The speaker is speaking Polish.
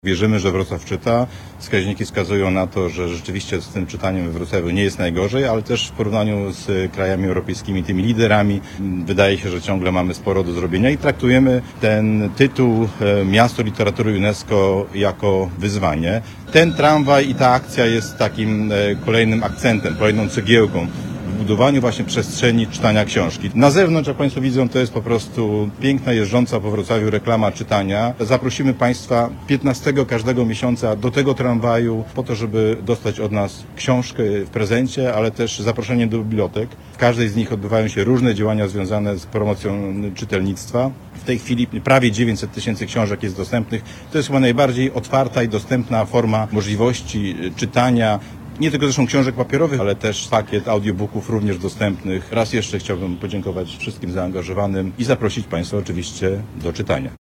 Wierzymy, że Wrocław czyta. Wskaźniki wskazują na to, że rzeczywiście z tym czytaniem we Wrocławiu nie jest najgorzej, ale też w porównaniu z krajami europejskimi, tymi liderami, wydaje się, że ciągle mamy sporo do zrobienia i traktujemy ten tytuł Miasto Literatury UNESCO jako wyzwanie. Ten tramwaj i ta akcja jest takim kolejnym akcentem, kolejną cegiełką w budowaniu właśnie przestrzeni czytania książki. Na zewnątrz, jak Państwo widzą, to jest po prostu piękna, jeżdżąca po Wrocławiu reklama czytania. Zaprosimy Państwa 15 każdego miesiąca do tego tramwaju po to, żeby dostać od nas książkę w prezencie, ale też zaproszenie do bibliotek. W każdej z nich odbywają się różne działania związane z promocją czytelnictwa. W tej chwili prawie 900 tysięcy książek jest dostępnych. To jest chyba najbardziej otwarta i dostępna forma możliwości czytania. Nie tylko zresztą książek papierowych, ale też pakiet audiobooków również dostępnych. Raz jeszcze chciałbym podziękować wszystkim zaangażowanym i zaprosić Państwa oczywiście do czytania.